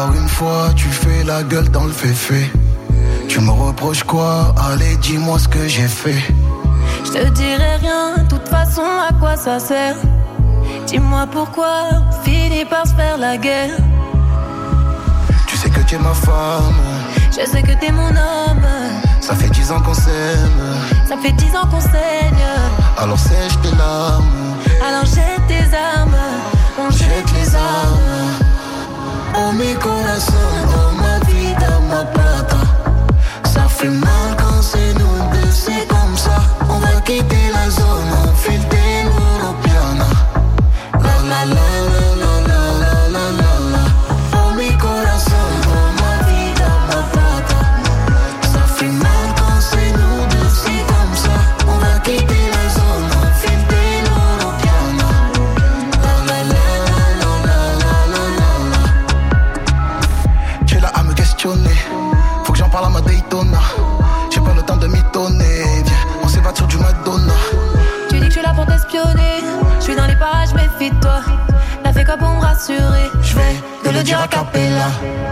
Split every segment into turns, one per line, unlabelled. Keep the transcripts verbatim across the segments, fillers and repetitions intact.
Encore une fois, tu fais la gueule dans le féfé. Tu me reproches quoi? Allez, dis-moi ce que j'ai fait.
Je te dirai rien, de toute façon, à quoi ça sert? Dis-moi pourquoi on finit par se faire la guerre.
Tu sais que tu es ma femme.
Je sais que t'es mon homme.
Ça fait dix ans qu'on s'aime.
Ça fait dix ans qu'on saigne.
Alors sèche tes larmes.
Alors jette tes armes. On jette, jette les armes.
Oh mi corazon, oh ma vida, ma plata. Ça fait mal quand c'est nous deux, c'est comme ça. On va quitter la zone, on file des l'Europiana. La la la la la la la la la. Oh mi corazon, oh ma vida, ma plata. Ça fait mal quand c'est nous deux, c'est comme ça. On va quitter la zone, on file des l'Europiana. La la la la la la la la la. Tu es là à me questionner. Faut que j'en parle à ma Daytona. J'ai pas le temps de mitonner. Viens, on s'évade sur du Madonna.
Tu dis que je suis là pour t'espionner. Je suis dans les parages, méfie-toi. T'as fait quoi pour me rassurer? Je vais te le dire a cappella.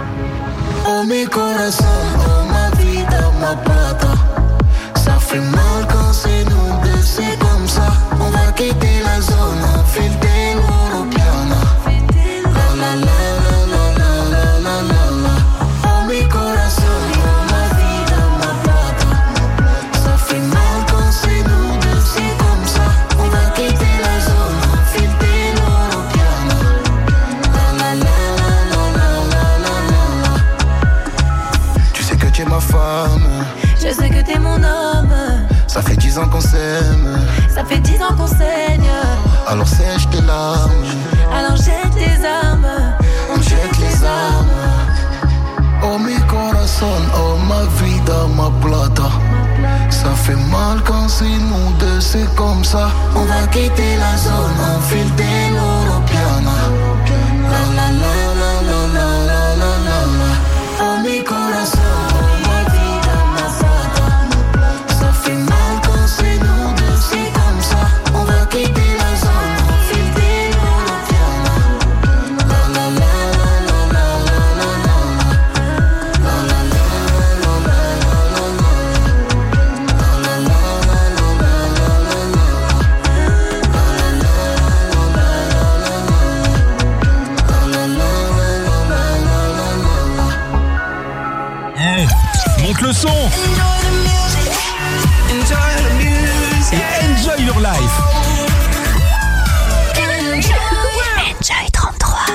Oh mi corazon, oh ma vida, ma plata. Ça fait mal quand c'est nous deux, c'est comme ça. On va quitter la zone, on file des l'Europiana. La la la la la la la la la la. Oh mi corazon, oh ma vida, ma plata. Ça fait mal quand c'est nous deux, c'est comme ça. On va quitter la zone, on file des l'Europiana. La la la la la la la la la. Tu sais que tu es ma femme.
Je sais que t'es mon homme.
Ça fait dix ans qu'on s'aime.
Ça fait dix ans qu'on saigne.
Alors sèche tes larmes.
Alors jette tes armes.
On jette les armes. Oh mi corazon, oh ma vida, ma plata. Ça fait mal quand c'est nous deux, c'est comme ça. On va quitter la zone, on file des l'Europiana. La la la la la la la la la la. Oh mi corazon, oh ma vida, ma plata. Ça fait mal quand c'est nous deux, c'est comme ça. On va quitter la zone, on file des l'Europiana. La la la la la la la la la. La la la la la la la la. La la la la la la la la.
Hey, monte le son et enjoy your life.
Enjoy trente-trois.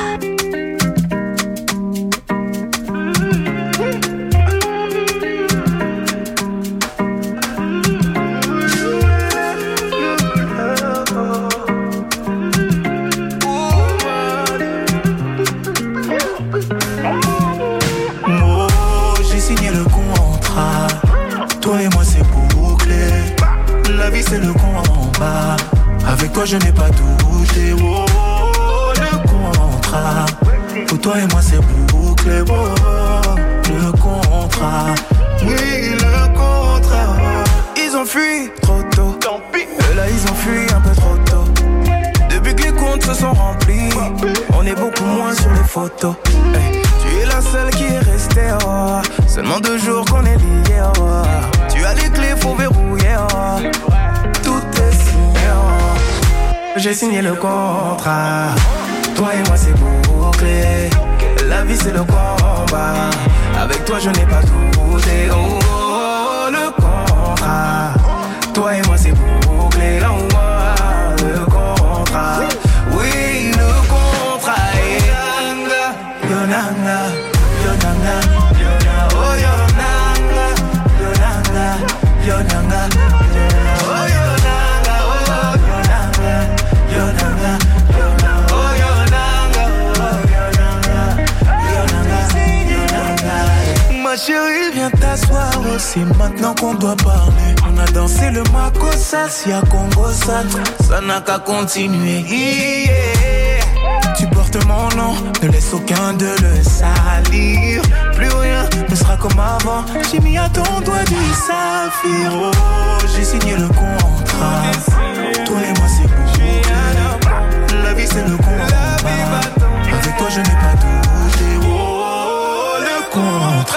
C'est le combat. Avec toi je n'ai pas douté. Oh, le contrat. Pour toi et moi c'est bouclé. Oh, le contrat. Oui, le contrat. Ils ont fui trop tôt. Tant pis. Eux là ils ont fui un peu trop tôt. Depuis que les comptes se sont remplis, on est beaucoup moins sur les photos. Hey, tu es la seule qui est restée. Oh. Seulement deux jours qu'on est liés. Oh. Tu as les clés, faut verrouiller. Oh. Tout est signé. Oh. J'ai signé le contrat. Toi et moi c'est bouclé. La vie c'est le combat. Avec toi je n'ai pas douté. Oh, oh, le contrat. Toi et moi c'est bouclé. Oh, oh, le contrat. Oui, le contrat. Yonanga, Yonanga, Yonanga, Yonanga, oh Yonanga, Yonanga, Yonanga, oh Yonanga, oh Yonanga, Yonanga, Yonanga, oh Yonanga, oh Yonanga, Yonanga. Ma chérie, viens t'asseoir aussi. Maintenant qu'on doit parler, on a dansé le Makossa, si à Congo ça, ça n'a qu'à continuer. Yeah. Tu portes mon nom, ne laisse aucun de le salir. Plus rien ne sera comme avant. J'ai mis à ton doigt du saphir. Oh, j'ai signé le contrat. Toi et moi c'est beau. La vie c'est le combat. Avec toi je n'ai pas douté. Oh,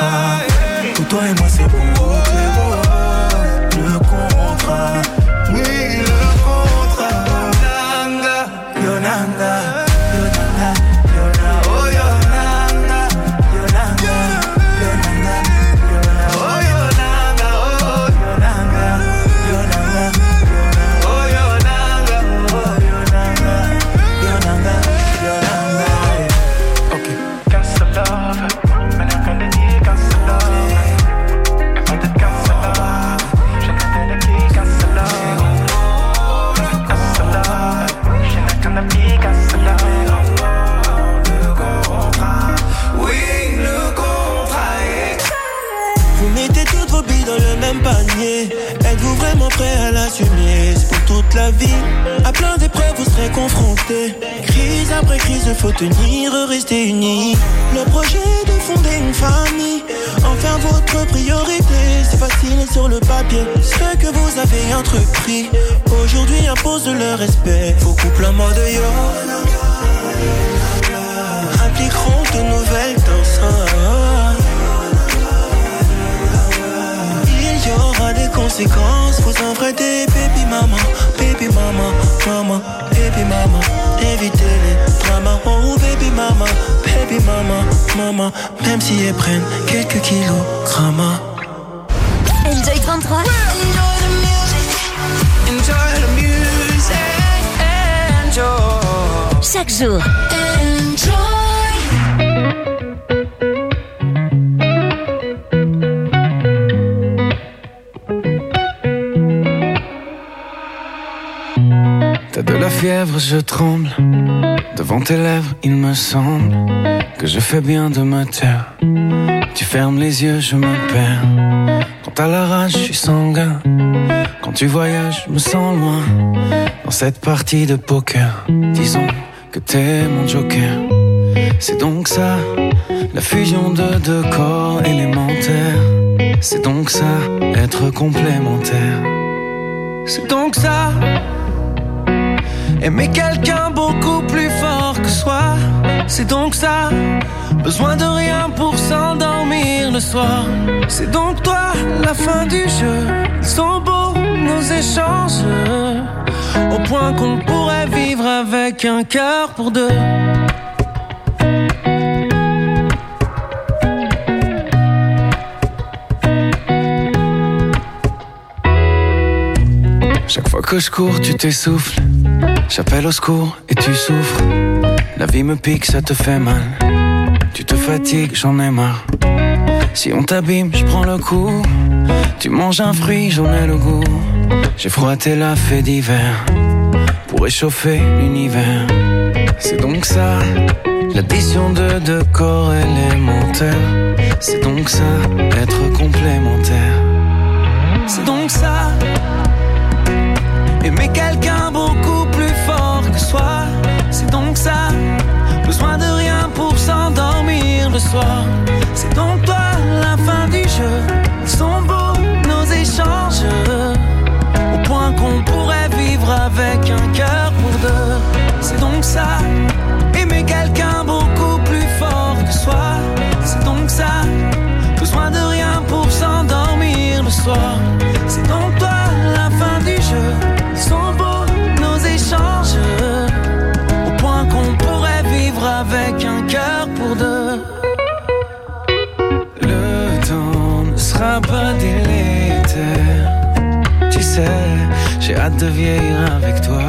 contrat. Pour toi et moi c'est bouclé, oh, le contrat. Oui, le contrat. Yonanga, Yonanga, Yonanga, Yonanga, oh Yonanga, Yonanga, Yonanga, Yonanga, oh Yonanga, oh Yonanga, Yonanga, oh Yonanga, oh Yonanga, Yonanga, Yonanga. Okay. Got some love, man I kinda need got some love. If I did got some love, je n'ai pas got some love. Got some love, je n'ai kinda need got some love. Le contrat, oui le contrat est.
Vous mettez toutes vos billes dans le même panier. Êtes-vous vraiment prêt à l'assumer? C'est pour toute la vie. À plein d'épreuves vous serez confrontés. Crise après crise, faut tenir, rester unis. Le projet de fonder une famille, en faire votre priorité. C'est facile sur le papier, ce que vous avez entrepris aujourd'hui impose le respect. Vos couples en mode yo impliqueront de nouvelles danses. Il y aura des conséquences, vous enfreintez baby mama, baby mama, mama, baby mama. Évitez les dramas, oh baby mama, baby mama, mama. Même si elles prennent quelques kilos, gramma.
Enjoy trente-trois.
Enjoy the music, enjoy the music, enjoy.
Chaque jour.
Enjoy.
T'as de la fièvre, je tremble. Devant tes lèvres, il me semble que je fais bien de me taire. Tu fermes les yeux, je me perds. Quand t'as la rage, je suis sanguin. Quand tu voyages, je me sens loin. Dans cette partie de poker, disons que t'es mon joker. C'est donc ça, la fusion de deux corps élémentaires. C'est donc ça, être complémentaire.
C'est donc ça, aimer quelqu'un beaucoup plus fort que soi. C'est donc ça, besoin de rien pour s'endormir le soir. C'est donc toi, la fin du jeu. Ils sont beaux nos échanges, au point qu'on pourrait vivre avec un cœur pour deux.
Chaque fois que je cours, tu t'essouffles. J'appelle au secours et tu souffres. La vie me pique, ça te fait mal. Tu te fatigues, j'en ai marre. Si on t'abîme, je prends le coup. Tu manges un fruit, j'en ai le goût. J'ai froissé la fée d'hiver pour réchauffer l'univers. C'est donc ça, l'addition de deux corps élémentaires. C'est donc ça, être complémentaire.
C'est donc ça, aimer quelqu'un beaucoup plus fort que soi. C'est donc ça, besoin de rien pour s'endormir le soir. C'est donc toi, la fin du jeu. Ils sont beaux nos échanges, au point qu'on pourrait vivre avec un cœur pour deux. C'est donc ça, aimer quelqu'un beaucoup plus fort que soi. C'est donc ça, besoin de rien pour s'endormir le soir. C'est donc toi, la fin du jeu. Ils sont beaux nos échanges, au point qu'on pourrait vivre avec un cœur pour deux.
Le temps ne sera pas délétère. Tu sais, j'ai hâte de vieillir avec toi.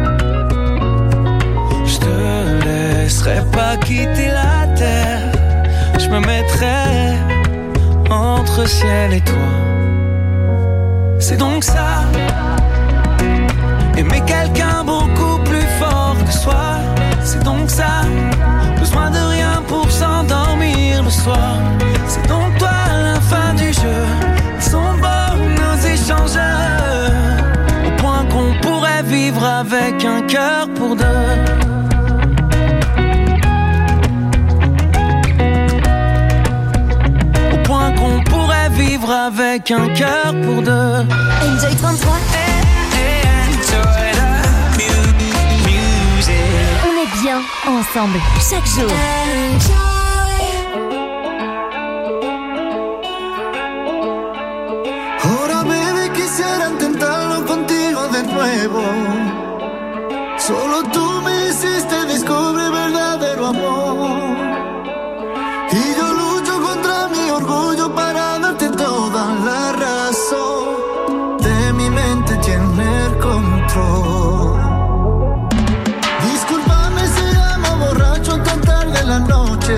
Je te laisserai pas quitter la terre. Je me mettrai entre ciel et toi.
C'est donc ça, aimer quelqu'un beaucoup plus fort que soi. C'est donc ça, besoin de rien pour s'endormir le soir. C'est donc toi, la fin du jeu. Ils sont beaux nos échanges, au point qu'on pourrait vivre avec un cœur pour deux. Au point qu'on pourrait vivre avec un cœur pour deux.
Enjoy trente-trois. On est bien ensemble chaque jour.
Y yo lucho contra mi orgullo para darte toda la razón. De mi mente tiene el control. Discúlpame si llamo borracho tan tarde en la noche.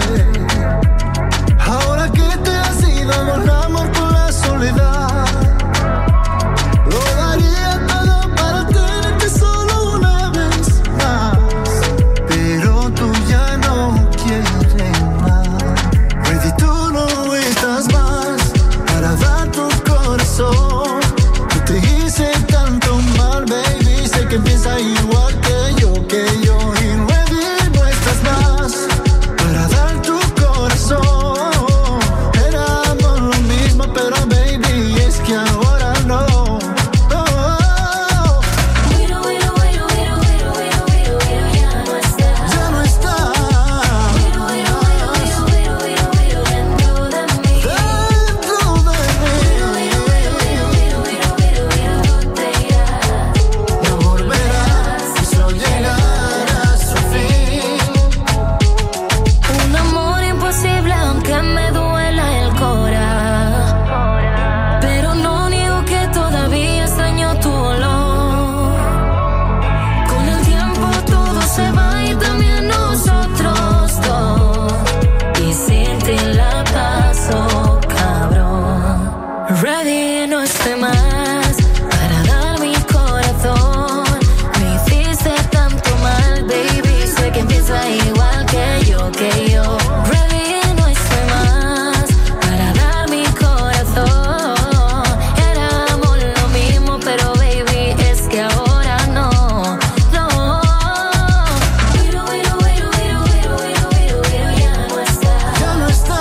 Ahora que te has ido, borramos por la soledad. Lo daría todo para tenerte solo una vez más. Pero tú ya no quieres más. Ready, tú no estás más para dar tu corazón. Yo te hice tanto mal, baby. Sé que piensas igual que yo, que yo. Y ready, no estás más para dar tu corazón. Éramos lo mismo, pero baby, es que ahora no.
Ready, no estoy más para dar mi corazón. Me hiciste tanto mal, baby. Sé que empieza igual que yo, que yo. Ready, no estoy más para dar mi corazón. Éramos lo mismo, pero baby, es que ahora no, no. Wiro, wiro, wiro, wiro, wiro, wiro, wiro, wiro, ya no está.
Ya no está.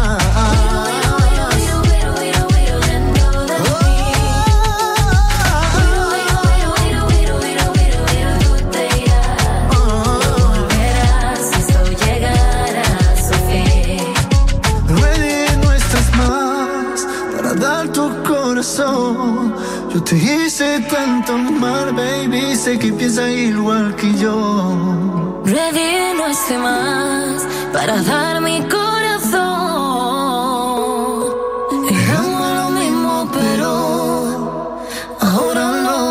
Yo te hice tanto mal, baby. Sé que piensas igual que yo.
Ready, no estoy más para dar mi corazón. Éramos lo mismo, pero ahora no.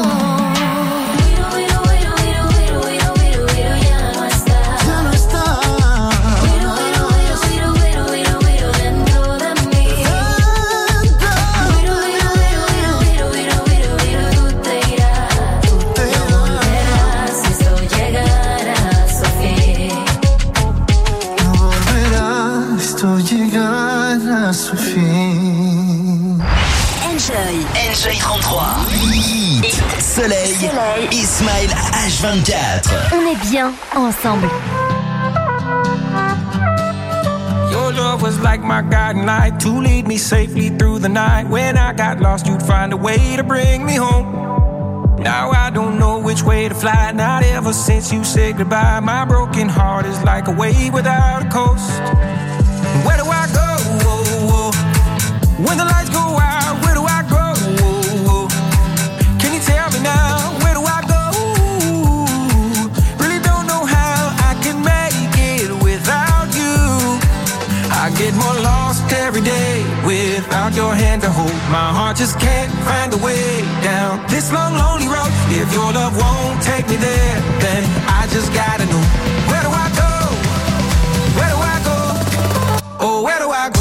Su fin.
Enjoy. Enjoy trente-trois. Hit. Soleil. Soleil. Ismaël H vingt-quatre.
On est bien ensemble.
Your love was like my guiding light to lead me safely through the night. When I got lost, you'd find a way to bring me home. Now I don't know which way to fly. Not ever since you said goodbye. My broken heart is like a wave without a coast. Where do I go? When the lights go out, where do I go? Can you tell me now, where do I go? Really don't know how I can make it without you. I get more lost every day without your hand to hold. My heart just can't find a way down this long, lonely road. If your love won't take me there, then I just gotta know, where do I go? Where do I go? Oh, where do I go?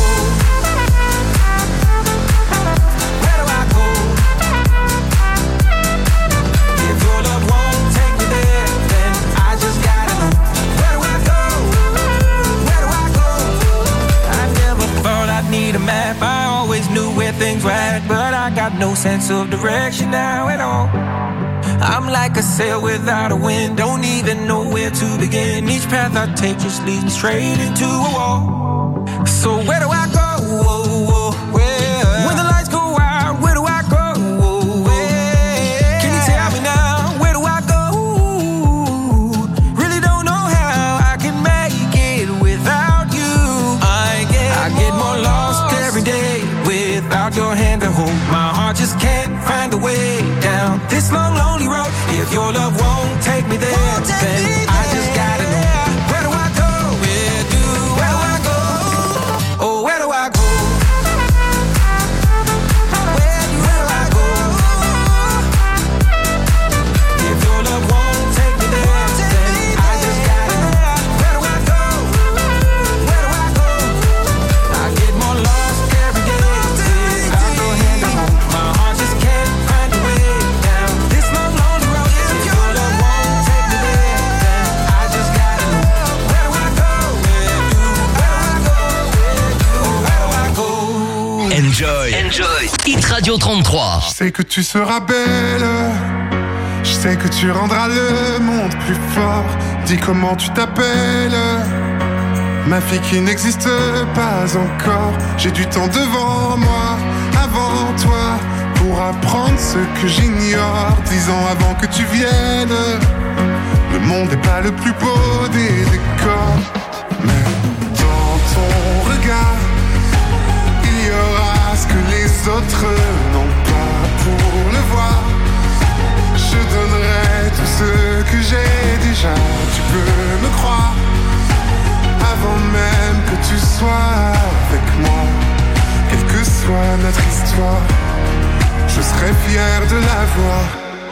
Need a map, I always knew where things were at, but I got no sense of direction now at all. I'm like a sail without a wind, don't even know where to begin. Each path I take just leads me straight into a wall. So where do I go? Whoa, whoa, where? When the lights go out, where do I go? Whoa, where? Can you tell me now, where do I go? Really don't know how I can make it without you. I get, I get more lost every day without your hand to hold. My heart just can't find a way down this long, lonely road. If your love won't take me there, take then me there. I just gotta know, where do I go? Where do, where do I go?
Enjoy. Enjoy. Hit Radio trente-trois.
Je sais que tu seras belle. Je sais que tu rendras le monde plus fort. Dis comment tu t'appelles. Ma fille qui n'existe pas encore. J'ai du temps devant moi, avant toi, pour apprendre ce que j'ignore. Dix ans avant que tu viennes. Le monde n'est pas le plus beau des décors, mais dans ton regard, il y aura ce que les autres n'ont pas. Pour le voir, je donnerai tout ce que j'ai déjà. Tu peux me croire, avant même que tu sois avec moi. Quelle que soit notre histoire, je serai fier de la voir.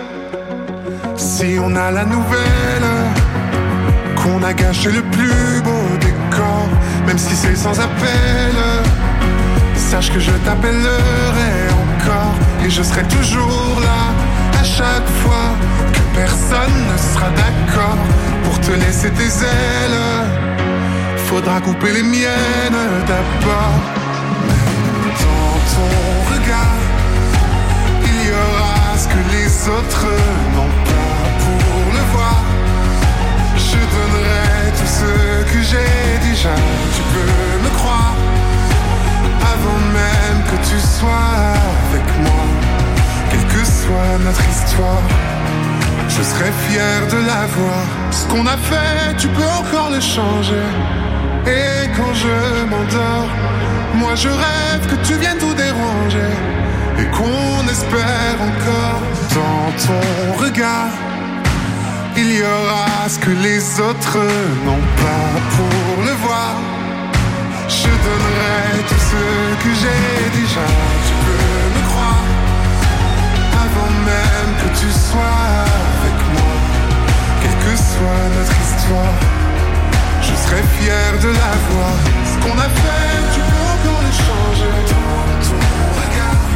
Si on a la nouvelle qu'on a gâché le plus beau décor, même si c'est sans appel, sache que je t'appellerai encore. Et je serai toujours là à chaque fois que personne ne sera d'accord pour te laisser tes ailes. Faudra couper les miennes d'abord. Mais dans ton regard, il y aura ce que les autres n'ont pas. Pour le voir, je donnerai tout ce que j'ai déjà. Tu peux me croire, avant même que tu sois avec moi. Quelle que soit notre histoire, je serai fier de la voir. Ce qu'on a fait, tu peux encore le changer. Et quand je m'endors, moi je rêve que tu viennes tout déranger. Et qu'on espère encore dans ton regard, il y aura ce que les autres n'ont pas. Pour le voir, je donnerai tout ce que j'ai déjà. Tu peux me croire, avant même que tu sois avec moi. Quelle que soit notre histoire, je serai fier de la voir. Ce qu'on a fait, tu peux encore le changer. Dans ton regard,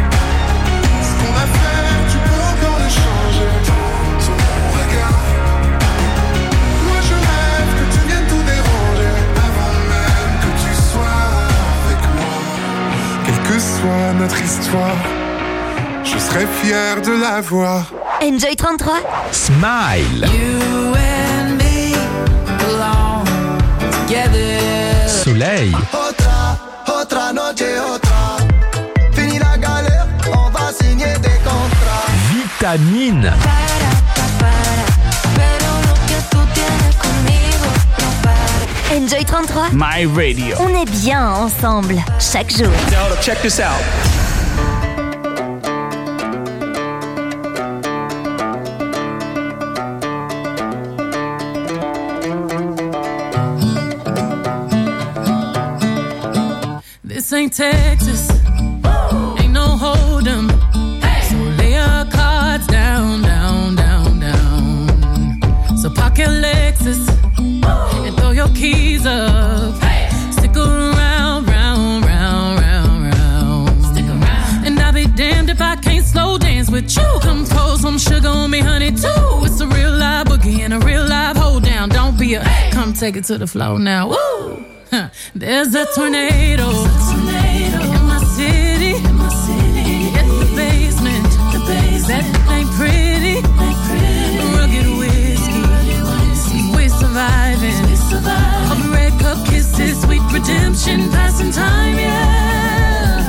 ce qu'on a fait, tu peux encore le changer. Dans ton regard, moi je rêve que tu viennes tout déranger. Avant même que tu sois avec moi. Quelle que soit notre histoire, je serai fier de la voir.
Enjoy trente-trois.
Smile.
You and me belong together.
Soleil.
Otra, otra noche, otra. Fini la galère, on va signer des contrats.
Vitamine.
Enjoy trente-trois.
My Radio.
On est bien ensemble, chaque jour.
Now, check this out.
This ain't Texas, ain't no hold'em. So lay your cards down, down, down, down. So park your Lexus and throw your keys up. Stick around, round, round, round, round. Stick around. And I'll be damned if I can't slow dance with you. Come pour some sugar on me, honey, too. It's a real live boogie and a real live hold down. Don't be a, come take it to the floor now. Woo! There's a tornado, tornado in my city, in my city. At the basement, the basement. That ain't pretty, ain't pretty. Rugged whiskey, whiskey. We're surviving, we're surviving. All the red cup kisses, sweet redemption, passing time, yeah.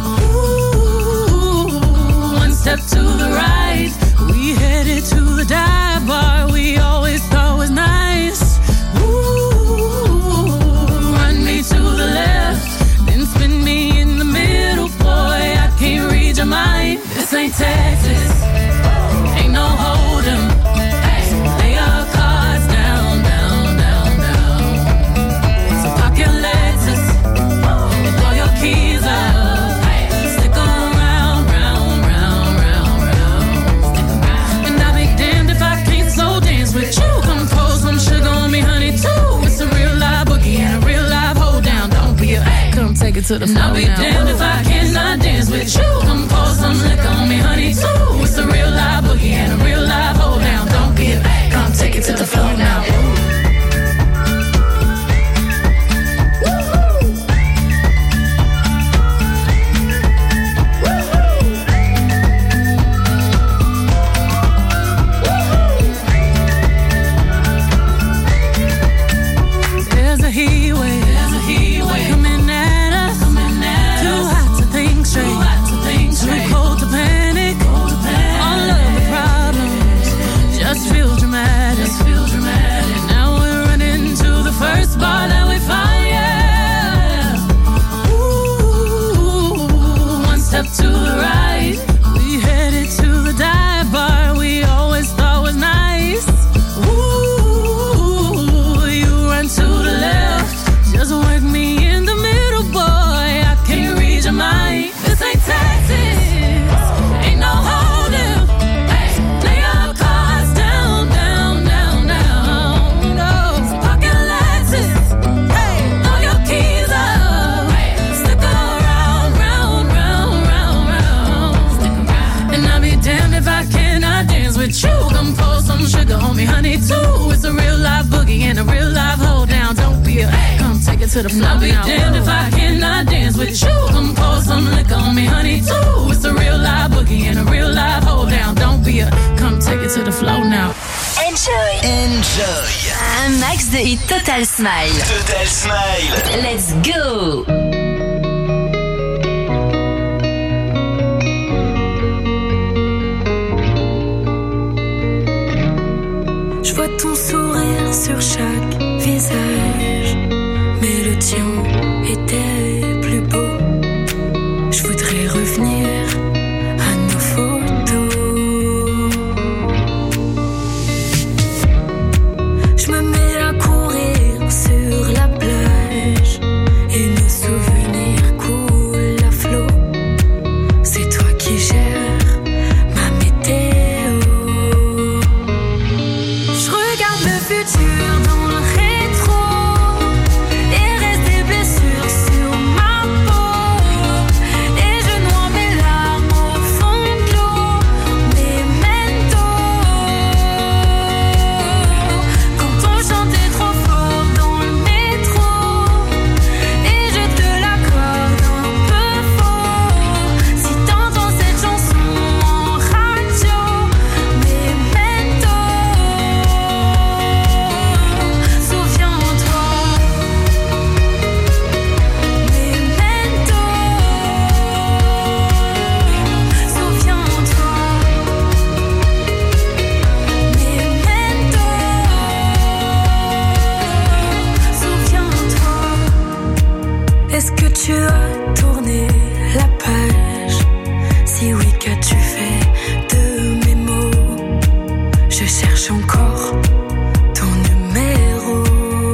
Ooh, one step to the right, we headed to the dive bar we always thought was nice. To the left, then spin me in the middle, boy, I can't read your mind. This ain't Texas, ain't no hold'em. So lay your cards down, down, down, down. So park your Lexus and throw your keys up. Stick around, round, round, round, round. Stick around. And I'll be damned if I can't slow dance with you. Come pour some sugar on me, honey, too. It's a real live boogie and a real live hold down. Don't be a, come take it to the floor now. I'll be damned if I cannot dance with you. Come pour some liquor on me, honey, too. It's a real live boogie and a real live hold down. Don't be a, come take it to the floor now. to the floor. I'll be now. Damned if I cannot dance with you. Come pour some liquor on me, honey, too. It's a real live boogie and a real live hold down. Don't be a, come take it to the floor now.
Enjoy. Enjoy.
Un max de hit Total Smile.
Total Smile.
Let's go.
Je vois ton sourire sur chaque visage, mais le tien était plus beau. Je voudrais revenir à nos photos. Je me mets à courir sur la plage et nos souvenirs coulent à flot. C'est toi qui gères ma météo. Je regarde le futur dans le rétro et reste des blessures sur ma peau. Et je noie mes larmes au fond de l'eau. Memento. Quand on chantait trop fort dans le métro et je te l'accorde un peu faux. Si t'entends cette chanson en radio, Memento. Souviens-toi, Memento. Souviens-toi, Memento. Souviens-toi. Est-ce que tu as tourné la page? Si oui, qu'as-tu fait de mes mots? Je cherche encore ton numéro.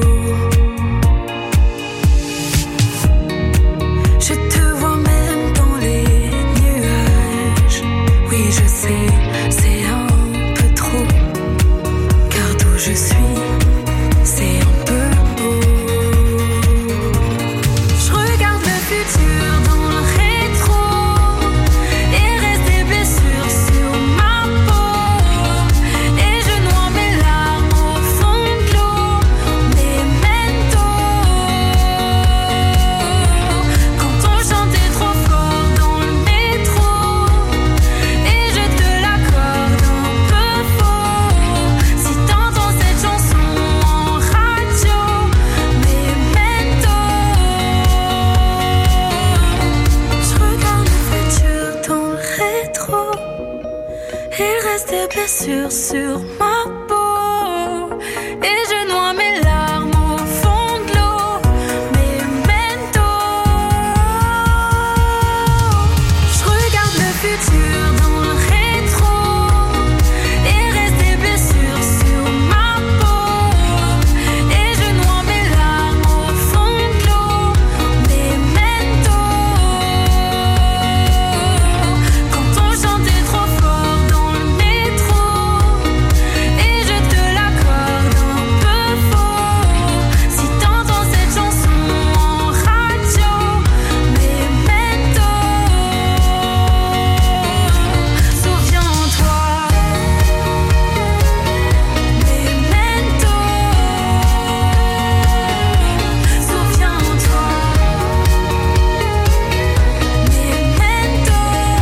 Je te vois même dans les nuages. Oui, je sais, c'est un peu trop. Car d'où je suis, c'est un peu beau. Je regarde le futur dans le rétro et reste des blessures sur ma peau. Et je noie mes larmes au fond de l'eau. Memento. Quand on chantait trop fort dans le métro et je te l'accorde un peu faux. Si t'entends cette chanson en radio, Memento. Je regarde le futur dans le rétro. Il reste des blessures sur ma peau. Et je noie mes larmes au fond de l'eau. Memento. Je regarde le futur dans le rétro. Il reste des blessures sur ma peau. Et je noie mes larmes au fond de l'eau. Memento. Quand on chantait trop fort dans le métro et je te l'accorde un peu faux. Si t'entends cette chanson en radio, Memento. Souviens-toi, Memento. Souviens-toi, Memento.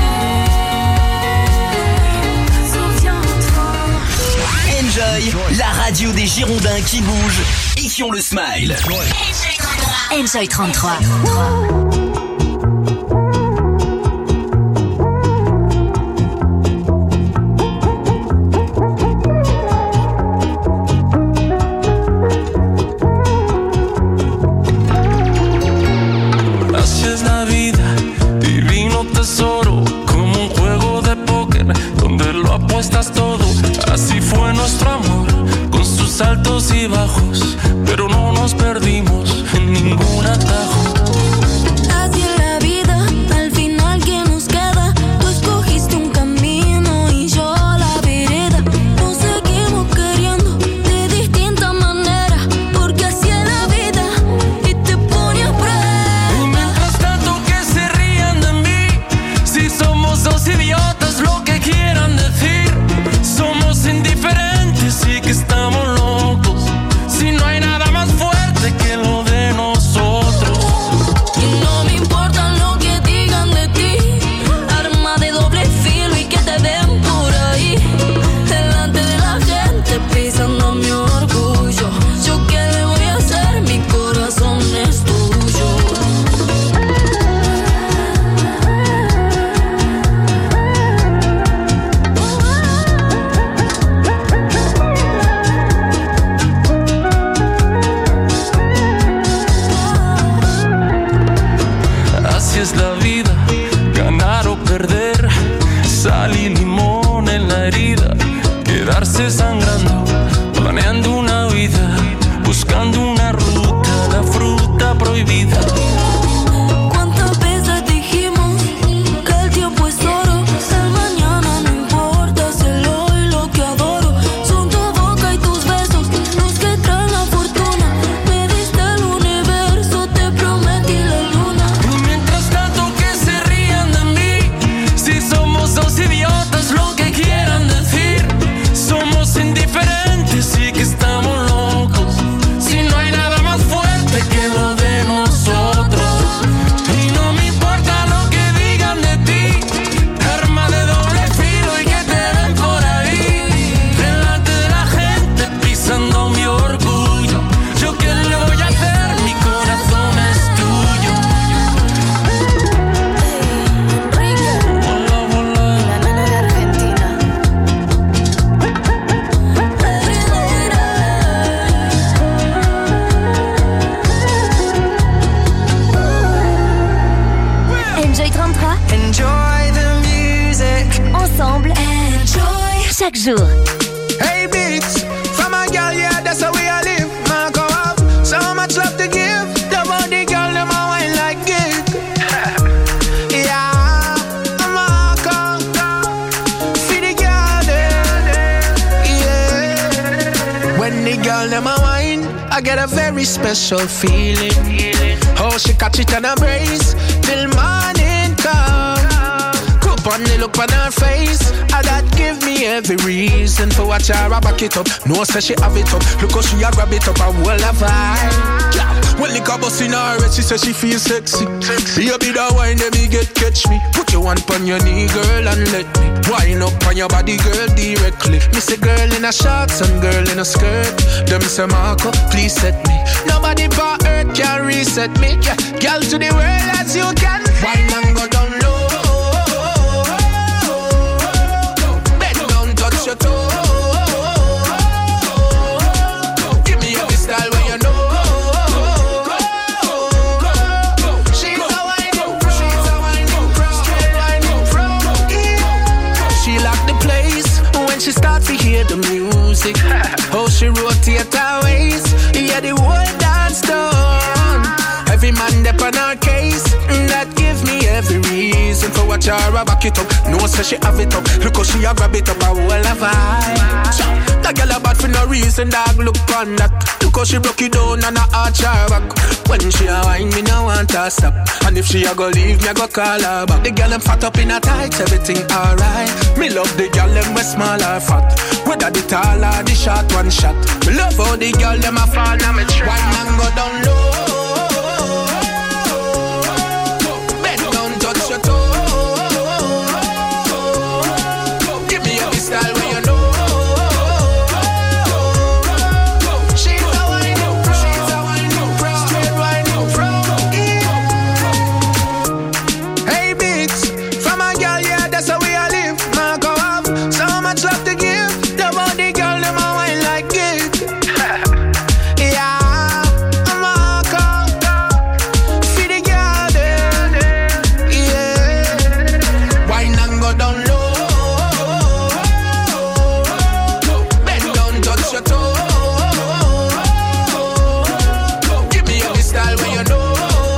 Souviens-toi.
Enjoy, la radio des Girondins qui bougent et qui ont le smile.
Enjoy trente-trois.
Así es la vida, divino tesoro, como un juego de póker donde lo apuestas todo. Así fue nuestro amor, con sus altos y bajos, pero no nos perdimos en ningún atajo.
Así es la vida, al final que nos queda. Tú escogiste un camino y yo la vereda. Nos seguimos queriendo de distinta manera, porque así es la vida y te pone a prueba.
Y mientras tanto que se rían de mí, si somos dos idiotas, lo que quieran decir. Somos indiferentes y que estamos locos. Si no hay nada más fuerte
así es la vida, ganar o perder, sal y limón en la herida, quedarse sangrando, planeando una vida, buscando una ruta, la fruta prohibida.
¿Cuántas veces dijimos que el tiempo es oro? El mañana no importa, es el hoy lo que adoro. Son tu boca y tus besos los que traen la fortuna. Me diste el universo, te prometí la luna.
Y mientras tanto que se rían de mí, si somos dos idiotas, lo que quieran decir, somos indiferentes y que estamos locos. Si no hay nada más fuerte que lo de nosotros. Y no me importa lo que digan de ti, arma de doble filo y que te ven por ahí, delante de la gente pisando mi orgullo. Yo qué le voy a hacer, mi corazón es tuyo. Hola, hola.
La nana de Argentina. Enjoy trente-trois.
Enjoy the music.
Ensemble. Enjoy. Chaque jour.
Hey bitch, from a girl, yeah, that's how we all live. Man, go up, so much love to give. The body girl, them a wine like gig. Yeah, I'm a call. See the girl there, yeah. When the girl, them a wine, I get a very special feeling. Oh, she catch it and embrace till morning come. Coop on the look on her face, and that give me every reason for watch her a back it up. No say she have it up, look how she a grab it up and well a vibe. Yeah. When the car bust in her head, she say she feel sexy. Baby, that wine let me get catch me. Put your one on your knee, girl, and let me wind up on your body, girl, directly. Me say girl in a shorts and girl in a skirt. Them say Marco, please set me. Nobody but earth can reset me. Yeah. Girl to the world as you can. Wine and go down low. Bend down, touch your toe. Give me every style where you know. She's a wine pro, she's a wine pro, straight wine pro. Yeah. She lock the place when she start to hear the music. Oh, she rotate her waist, yeah, the whole dance done. Every man dep on her case, that give me every reason for watch her a back it up. No say she have it up, look how she a grab it up, a whole a vibe. That girl a bad for no reason, dog, look on that. Look how she broke it down and a arch her back. When she a wine, me no want her stop. And if she a go leave, me a go call her back. The girl them fat up in her tights, everything alright. Me love the girl them we small or fat, whether the tall or the short one shot. Me love how the girl them a fall now me try. Wine and go down low. Bend down, touch your toe. Give me every style where you know. She's a wine pro, she's a wine pro, straight wine pro. Yeah. Hey bitch, from a girl, yeah, that's how we all live. Man, go up, so much love to give. The body girl, them a wine like gig. Yeah, I'm a call. See the girl there, yeah. Wine and go down low. Bend down, touch your toe. Give me every style where you know.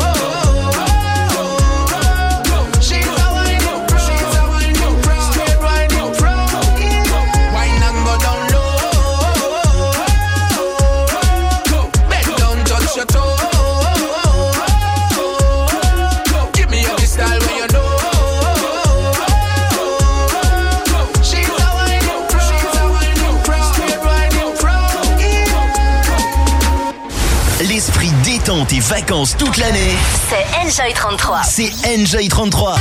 She's a wine pro, she's a wine pro, straight wine pro. Yeah. Wine and go down low. Bend down, touch your toe. Give me every style where you know. She's a wine pro, she's a wine pro, straight wine pro. Yeah.
L'esprit détente et vacances toute l'année,
C'est Enjoy trente-trois.
c'est Enjoy trente-trois.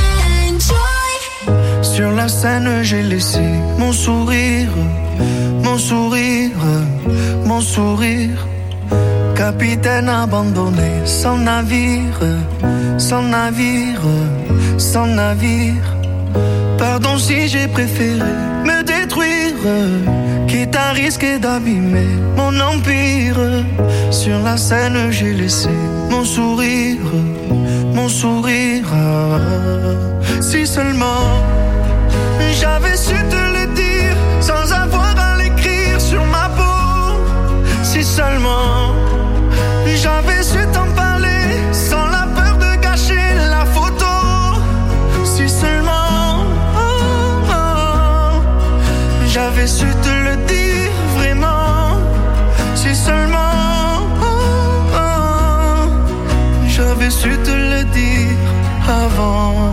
Sur la scène, j'ai laissé mon sourire, mon sourire, mon sourire. Capitaine abandonné, sans navire, sans navire, sans navire. Pardon si j'ai préféré me détruire, quitte à risquer d'abîmer mon empire. Sur la scène, j'ai laissé mon sourire, mon sourire.
Si seulement j'avais su te le dire sans avoir à l'écrire sur ma peau. Si seulement j'avais su t'en parler sans la peur de gâcher la photo. Si seulement oh, oh, j'avais su te le dire vraiment. Si seulement oh, oh, j'avais su te le dire avant.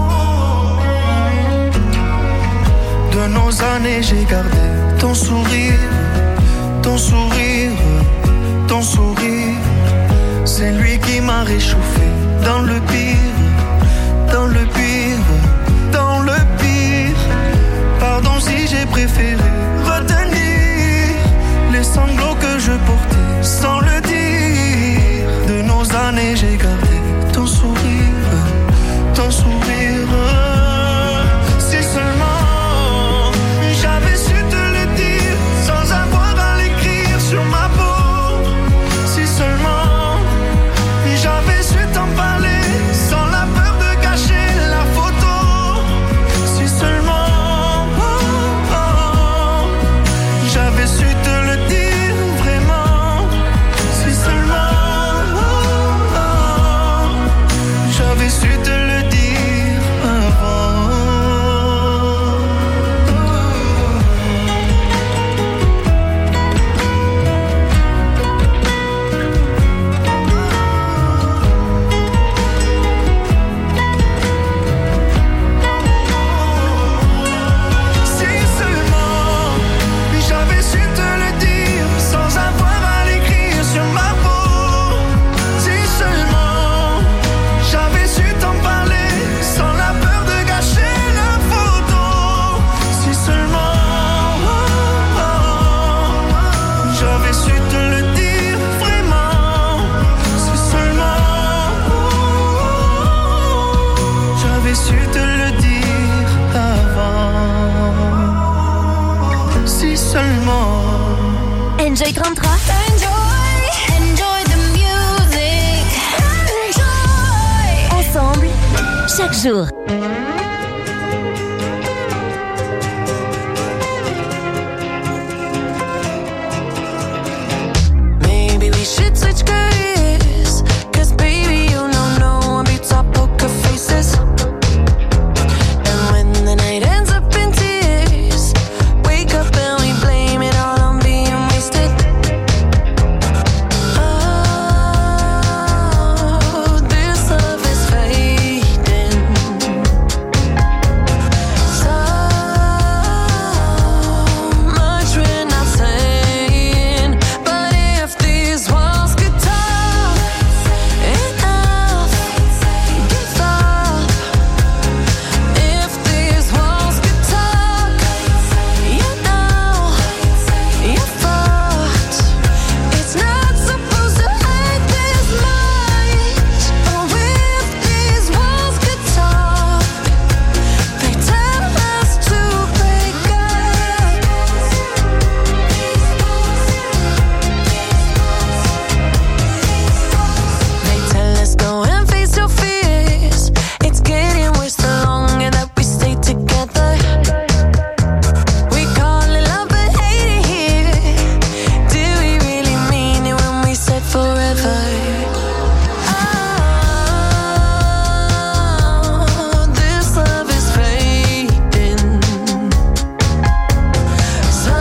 De nos années j'ai gardé ton sourire, ton sourire, ton sourire. C'est lui qui m'a réchauffé dans le pire, dans le pire, dans le pire. Pardon si j'ai préféré retenir les sanglots que je portais sans le dire. De nos années j'ai gardé ton sourire, ton sourire. Si seulement j'avais su te le dire sans avoir à l'écrire sur ma peau. Si seulement j'avais su t'en parler sans la peur de gâcher la photo. Si seulement oh, oh, j'avais su te le dire vraiment. Si seulement oh, oh, j'avais su te le dire avant. Si seulement j'avais su te le dire sans avoir à l'écrire sur ma peau. Si seulement j'avais su t'en parler sans la peur de gâcher la photo. Si seulement oh, oh, j'avais su te le dire vraiment. Si seulement oh, j'avais su te le dire avant. Si seulement.
Enjoy trente-trois. Enjoy, enjoy the music. Enjoy. Ensemble, chaque jour.
Maybe we should switch careers. Cause baby, you know no one beats our poker faces. And when the night ends up in tears, wake up and we blame it all on being wasted. Oh, this love is fading. So much we're not saying. But if these walls could talk, enough, give up. If these walls could talk, you know, you're fucked. It's not supposed to hurt this much. Oh, if these walls could talk, they tell us to break up. They tell us go and face your fears. It's getting worse the longer that we stay together. We call it love but hate it here. Do we really mean it when we said forever? Oh, this love is fading. So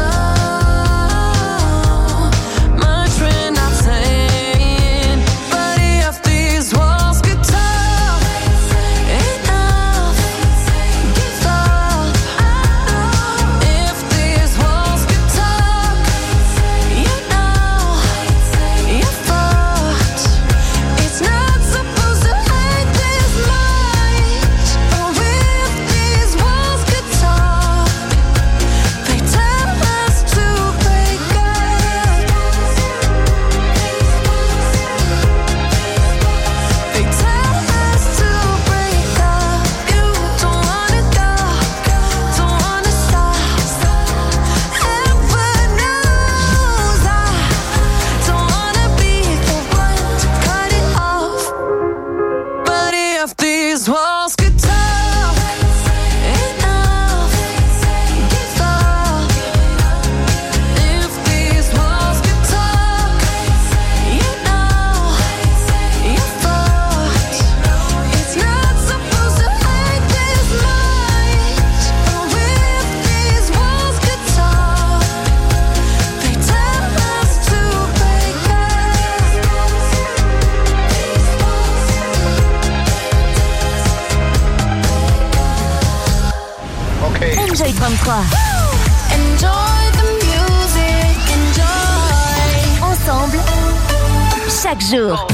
much we're not saying. But if these walls could talk, enough, give up. If these walls could talk, you know, you're fucked. It's not supposed to hurt this much. Oh, if these walls could talk, they tell us to break up. They tell us to break up. You don't wanna go, don't wanna stop. Heaven knows I don't wanna be the one to cut it off. But if these walls
Enjoy trente-trois.
Enjoy the music, enjoy.
Ensemble, chaque jour.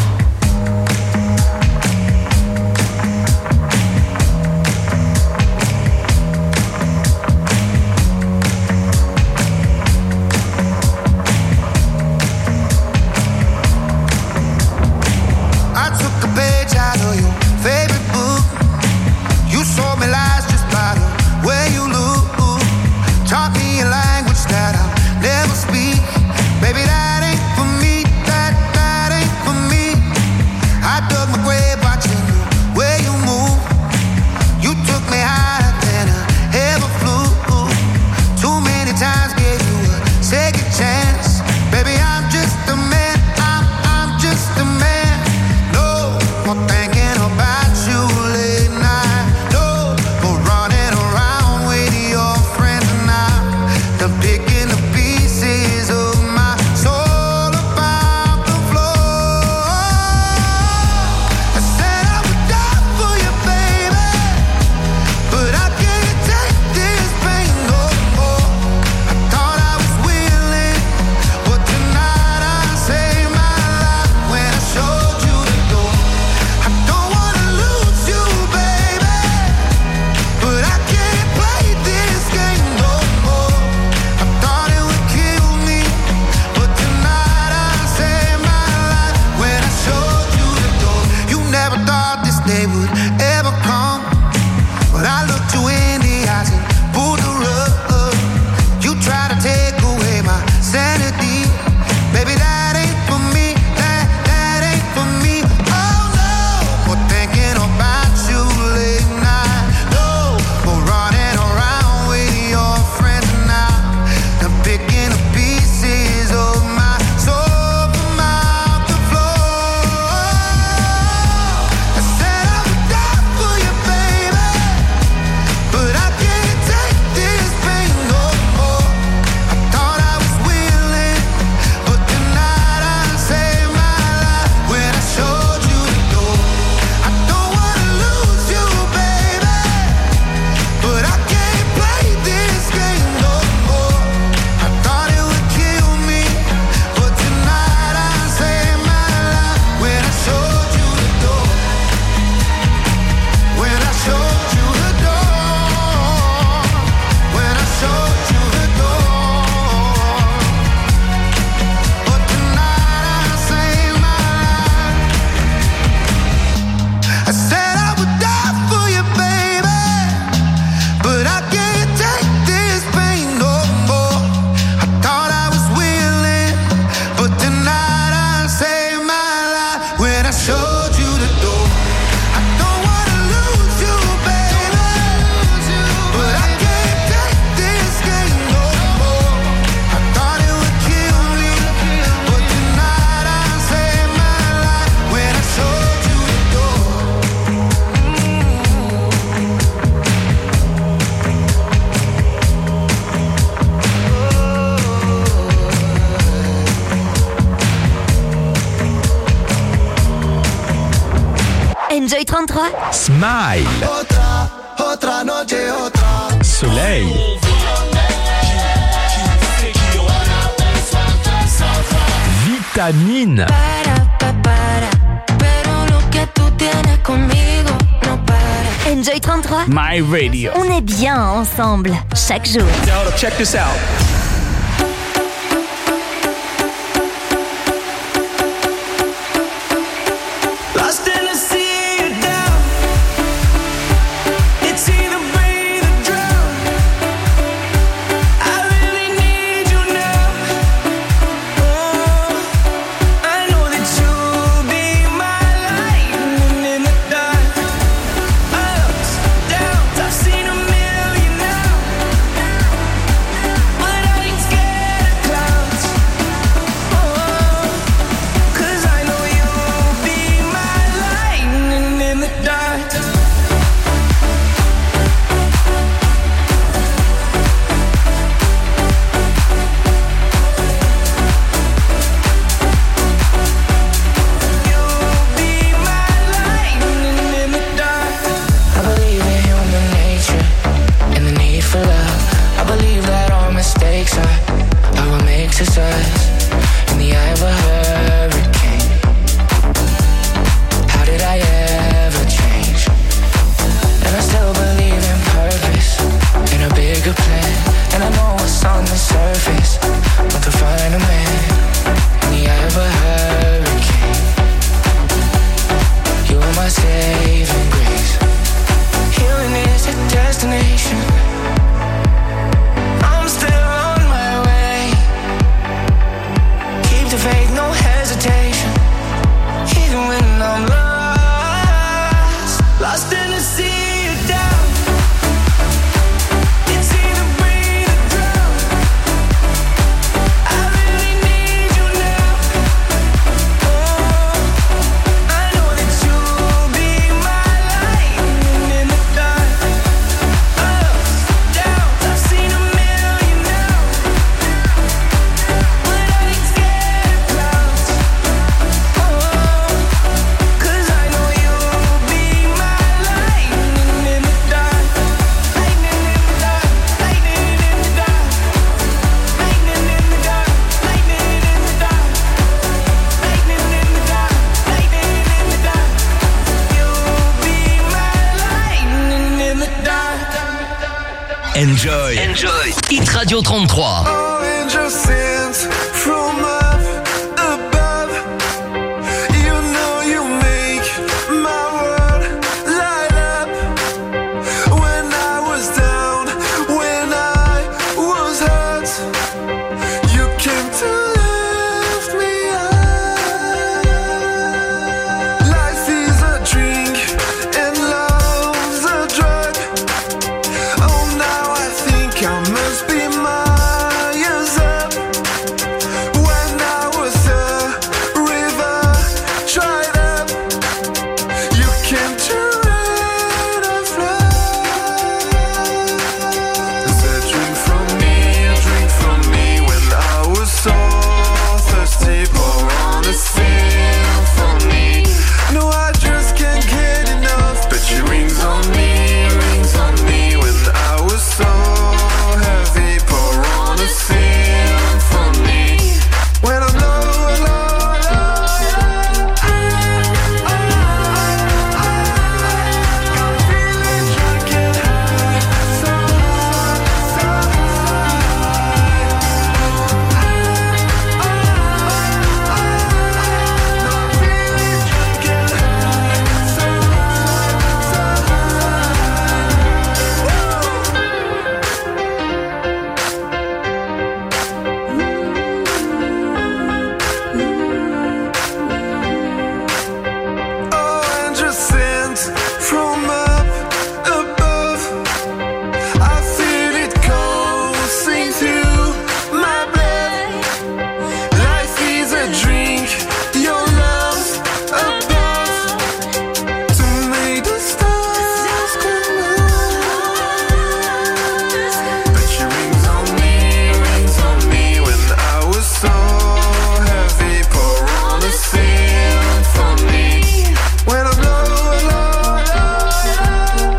Enjoy trente-trois.
Smile.
Otra, otra noche, otra.
Soleil. Vitamine.
Para, pa, para, pero lo que tú tienes conmigo no para.
Enjoy trente-trois.
My Radio.
On est bien ensemble, chaque jour.
Yo, check this out.
But
destination. I'm still on my way. Keep the faith, no hesitation. Even when I'm lost, lost in the sea of doubt. It's either breathe or drown. I really need you now. Oh, I know that you'll be my lightning in the dark. Ups, downs, I've seen a million now. But I ain't scared of clouds. Oh, 'cause I know you'll be my lightning in the dark. Lightning in the dark, lightning in the dark. Lightning in the dark, lightning in the dark. Lightning in the dark, lightning in the dark. You'll be my lightning in the dark.
Enjoy. Enjoy. Hit Radio trente-trois.
Oh, angel sent from up above. You know you make my world light up. When I was down, when I was hurt, you came to lift me up. Life is a drink and love's a drug. Oh, now I think I must be miles up. When I was a river dried up, you came to rain and flood. It's a drink from me, a drink from me. When I was so thirsty, pour on a symphony. No, I just can't get enough, but she rings on me, rings on me. When I was so heavy, pour on a symphony. When I'm low, low, low, low, I'm feeling drunk and high, so high, so high. No, I'm feeling drunk and high, so high, so Oh, angel sent from up above. I feel it coursing through my blood. Life is a drink, your love's above. To make the stars come out. But she rings on me, rings on me. When I was so heavy, pour on a symphony. When I'm low, low, low, low,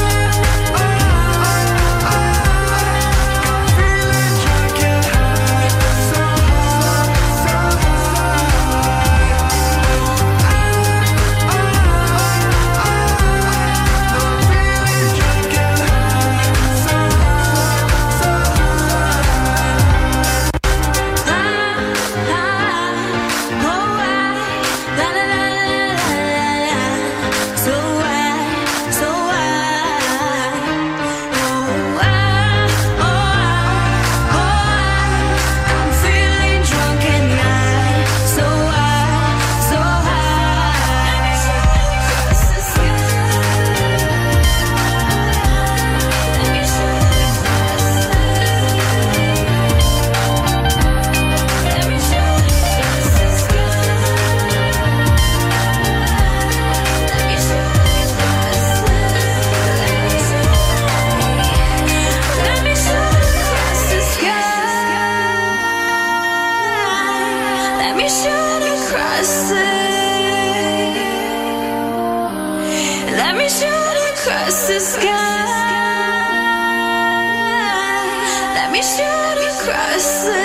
I'm feeling drunk and high, so high, so high. No, I'm feeling drunk and high, so high, so
I'm feeling drunk and high, so high, so Let me shoot across the sky. Let me shoot across the Let me shoot across the sky. Let me shoot across the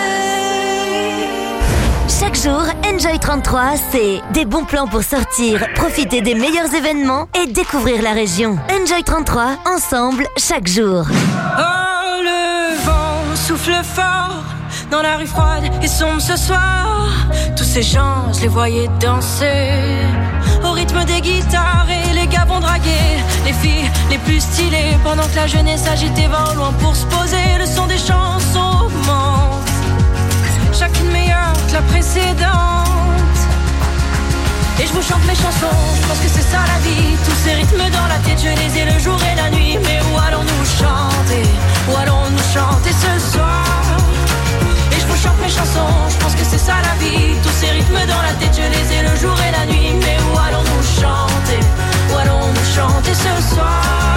Chaque jour, Enjoy trente-trois, c'est des bons plans pour sortir, profiter des meilleurs événements et découvrir la région. Enjoy trente-trois, ensemble, chaque jour.
Oh, le vent souffle fort dans la rue froide et sombre ce soir. Tous ces gens, je les voyais danser au rythme des guitares et les gars vont draguer les filles les
plus stylé. Pendant que la jeunesse agitait va au loin pour se poser. Le son des chansons augmente, chacune meilleure que la précédente. Et je vous chante mes chansons, je pense que c'est ça la vie. Tous ces rythmes dans la tête, je les ai le jour et la nuit. Mais où allons-nous chanter? Où allons-nous chanter ce soir? Et je vous chante mes chansons, je pense que c'est ça la vie. Tous ces rythmes dans la tête, je les ai le jour et la nuit. Mais où allons-nous chanter? Où allons-nous chanter ce soir?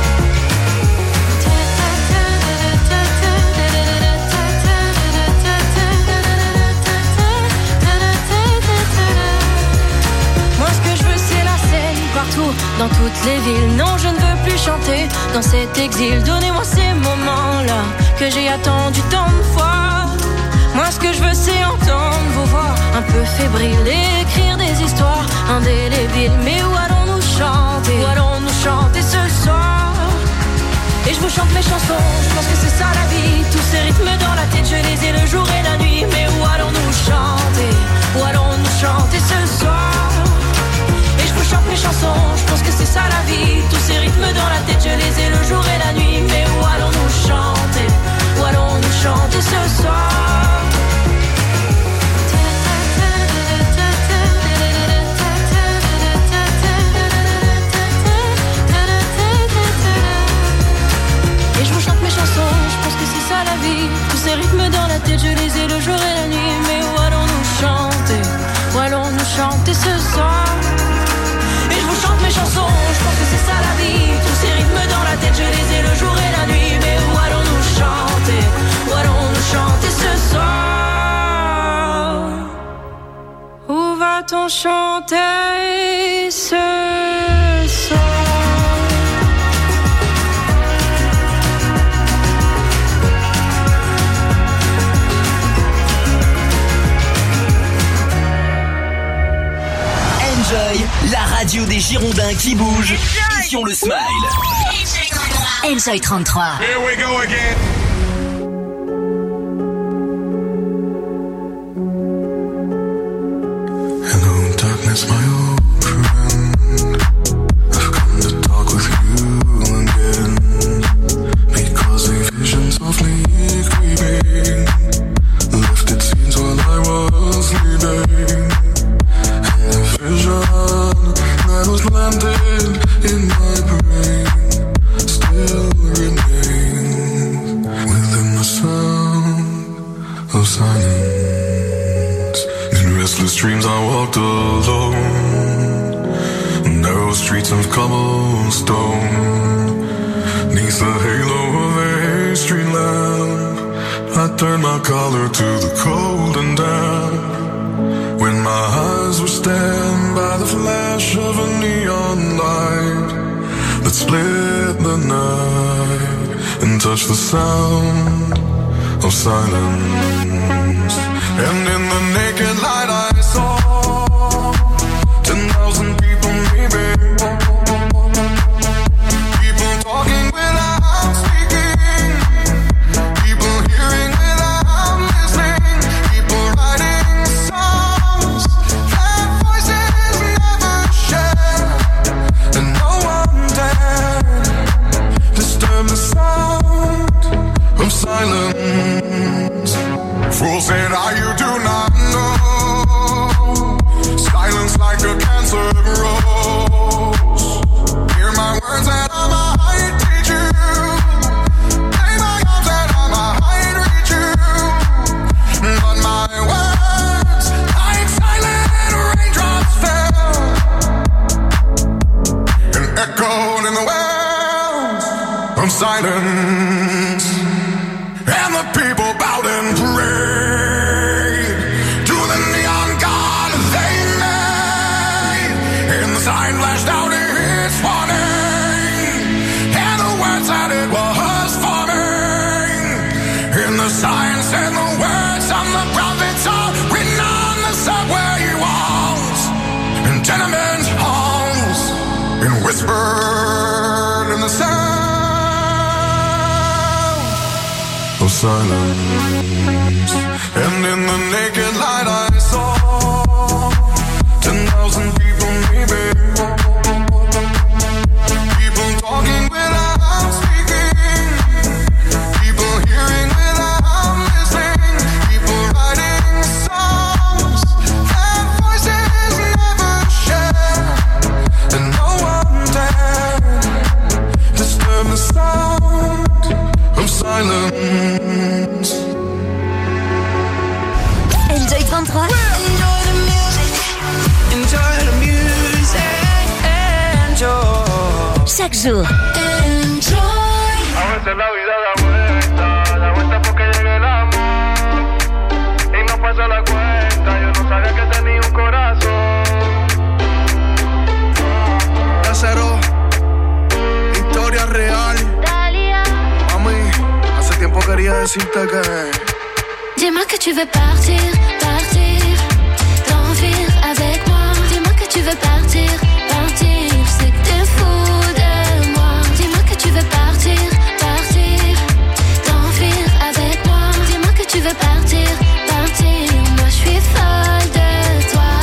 Partout, dans toutes les villes. Non, je ne veux plus chanter dans cet exil. Donnez-moi ces moments-là que j'ai attendu tant de fois. Moi, ce que je veux, c'est entendre vos voix un peu fébriles et écrire des histoires indélébiles. Mais où allons-nous chanter? Où allons-nous chanter ce soir? Et je vous chante mes chansons, je pense que c'est ça la vie. Tous ces rythmes dans la tête, je les ai le jour et la nuit. Mais où allons-nous chanter? Où allons-nous chanter ce soir? Et je vous chante mes chansons, je pense que c'est ça la vie. Tous ces rythmes dans la tête, je les ai le jour et la nuit. Mais où allons-nous chanter? Où allons-nous chanter ce soir? Et je vous chante mes chansons, je pense que c'est ça la vie. Tous ces rythmes dans la tête, je les ai le jour et la nuit. Mais où allons-nous chanter? Où allons-nous chanter ce soir? Et je vous chante mes chansons, je pense que c'est ça la vie. Tous ces rythmes dans la tête, je les ai le jour et la nuit. Mais où allons-nous chanter? Où allons-nous chanter ce soir? Où va-t-on chanter ce soir?
Enjoy, la radio des Girondins qui bouge. Mission le Smile.
Enjoy trente-trois.
Here we go again.
Hello, darkness, my old friend. I've come to talk with you again. Because a vision softly creeping lifted scenes while I was sleeping. Vision that was landed in my brain still remains within the sound of silence. In restless dreams I walked alone, narrow streets of cobblestone, neath the halo of a street lamp. I turned my collar to the cold and damp. When my eyes were stabbed by the flash of a neon light that split the night and touched the sound of silence. And in the naked light I saw ten thousand people maybe, people talking without speaking, people hearing without listening, people writing songs that voices never shared, and no one dared disturb the sound of silence. Fools say that you do not know, silence like a cancer grows. Hear my words and I might teach you, lay my arms and I might reach you, but my words like silent raindrops fell and echoed in the wells of silence. And the people bowed and prayed to the neon god they made. And the sign flashed out its warning, and the words that it was forming. And the sign said the words of the prophets are written on the subway walls and tenement halls, and whispered in the sound of silence. And in the naked light I saw ten thousand people maybe, people talking with silence.
Enjoy trente-trois.
Enjoy the music. Enjoy the music. Enjoy.
Chaque jour.
Enjoy.
A veces la vida da vuelta, da vuelta porque llega el amor y no pasa la cuenta. Yo no sabía que tenía un corazón.
Lázaro, historia real.
Dalia.
Mami, hace tiempo quería decirte que.
Dis-moi que tu veux partir, partir, t'enfuir avec moi. Dis-moi que tu veux partir, partir, c'est que t'es fou de moi. Dis-moi que tu veux partir, partir, t'enfuir avec moi. Dis-moi que tu veux partir, partir, moi je suis folle de toi.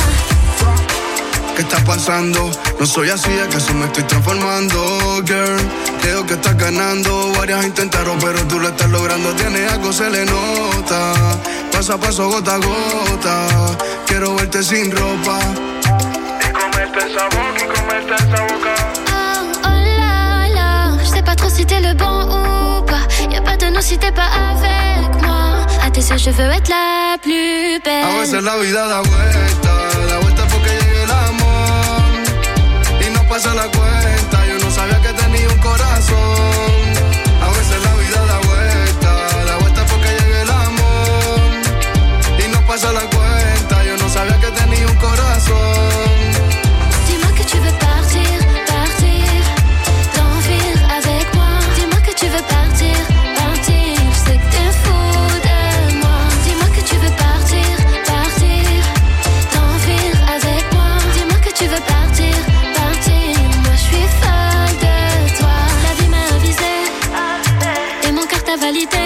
¿Qué está pasando? No soy así, es que eso me estoy transformando, girl. Creo que estás ganando, varias intentaron, pero tú lo estás logrando. Tiene algo, se le nota, paso a paso, gota a gota. Quiero verte sin ropa
y comerte esa boca, y comerte esa boca.
Oh, oh là là, je sais pas trop si t'es le bon ou pas. Y'a pas de nous si t'es pas avec moi. À tes yeux, je veux être la plus belle.
A veces la vida da vuelta, da vuelta porque llega el amor y no pasa la cuenta. Yo no sabía que tenía un corazón. A veces la vida da vuelta, da vuelta porque llega el amor y no pasa la cuenta. Yo no sabía que tenía un corazón.
Dis-moi que tu veux partir, partir, t'enfuir avec moi. Dis-moi que tu veux partir, partir, c'est que t'es fou de moi. Dis-moi que tu veux partir, partir, t'enfuir avec moi. Dis-moi que tu veux partir, partir, moi je suis folle de toi. La vie m'a avisé et mon cœur t'a validé.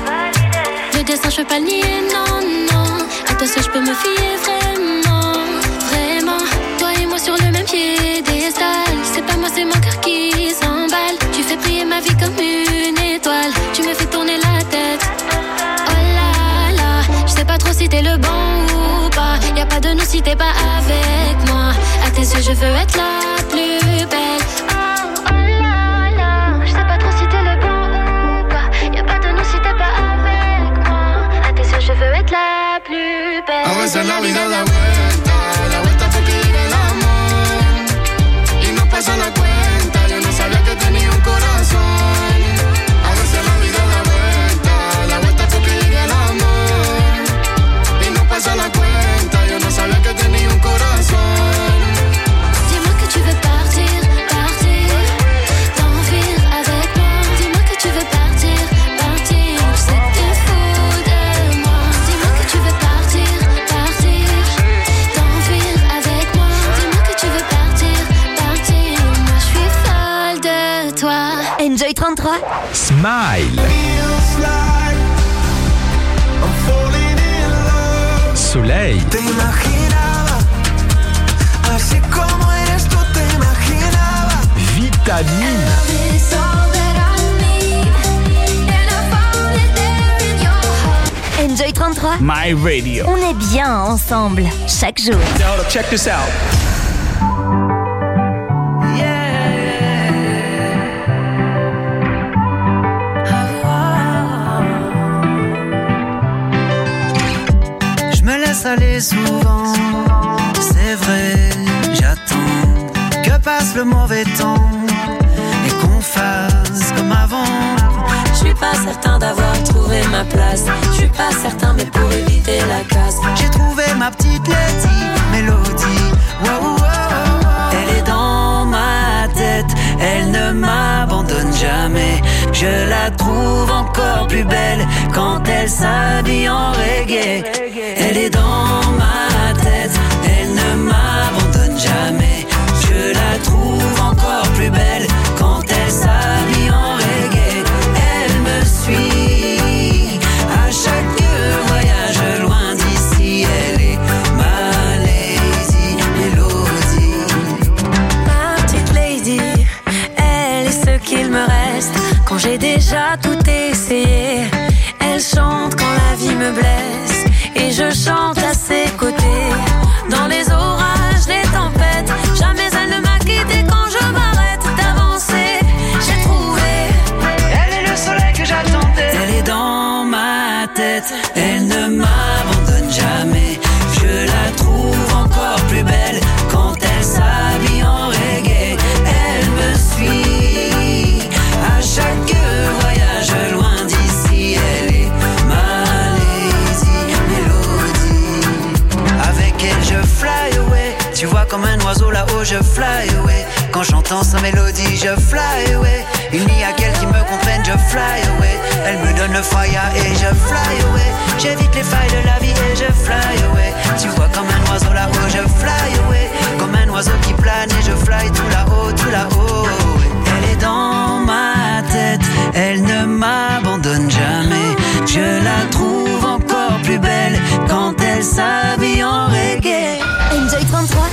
Le destin je peux pas le nier, non, non. À toi seul je peux me fier vraiment, vraiment. Toi et moi sur le même piédestal. C'est pas moi, c'est mon cœur qui s'emballe. Tu fais briller ma vie comme une étoile. Tu me fais tourner la tête. Oh là là, je sais pas trop si t'es le bon ou pas. Y'a pas de nous si t'es pas avec moi. À tes yeux je veux être la plus belle. Oh, oh là là, je sais pas trop si t'es le bon ou pas. Y'a pas de nous si t'es pas avec moi. À tes yeux je veux être la plus belle.
A veces la vida da vuelta, da vuelta porque llega el amor y no pasa la cuenta. Yo no sabía que tenía un corazón. A veces la vida da vuelta, da vuelta porque llega el amor y no pasa la cuenta. Yo no sabía que tenía un corazón.
Dis-moi que tu veux partir, partir, t'enfuir avec moi. Dis-moi que tu veux partir, partir, je sais que t'es fou de moi. Dis-moi que tu veux partir, partir, t'enfuir avec moi. Dis-moi que tu veux partir, partir, moi je suis folle de toi.
Enjoy trente-trois.
Smile. Soleil.
Te imaginaba, así como eres tú te imaginaba.
Vitamine.
Enjoy trente-trois.
My Radio.
On est bien ensemble, chaque jour.
Now, check this out.
Je me laisse aller souvent, c'est vrai, j'attends que passe le mauvais temps et qu'on fasse comme avant.
Je suis pas certain d'avoir trouvé ma place. Je suis pas certain, mais pour éviter la casse,
j'ai trouvé ma petite Lady Mélodie. Wow, wow, wow. Elle est dans ma tête, elle ne m'abandonne jamais. Je la trouve encore plus belle quand elle s'habille en reggae. Elle est dans ma tête, elle ne m'abandonne jamais. Je la trouve encore plus belle quand elle s'habille en reggae. Elle me suit à chaque voyage loin d'ici. Elle est ma Lady Mélodie.
ma petite lady, elle est ce qu'il me reste quand j'ai déjà tout essayé. Elle chante quand la vie me blesse et je chante à ses côtés. Dans les orages, les tempêtes, jamais elle ne m'a quitté quand je m'arrête d'avancer. J'ai trouvé,
elle est le soleil que j'attendais.
Elle
mélodie, je fly away. Il n'y a qu'elle qui me comprenne, je fly away. Elle me donne le fire et je fly away. J'évite les failles de la vie et je fly away. Tu vois comme un oiseau là-haut, je fly away. Comme un oiseau qui plane et je fly tout là-haut, tout là-haut. Elle est dans ma tête, elle ne m'abandonne jamais. Je la trouve encore plus belle quand elle s'habille en reggae.
Enjoy trente-trois.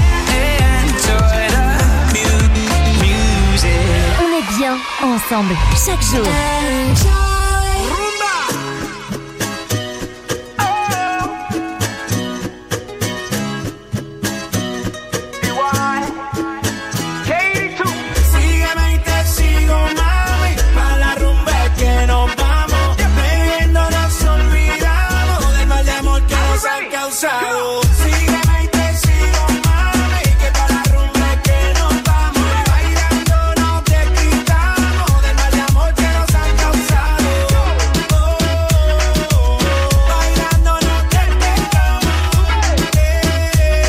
On est bien ensemble chaque jour.
Sígueme y te sigo, mami. Pa' la rumba es que nos vamos. Bebiendo nos olvidamos del mal de amor que nos han causado.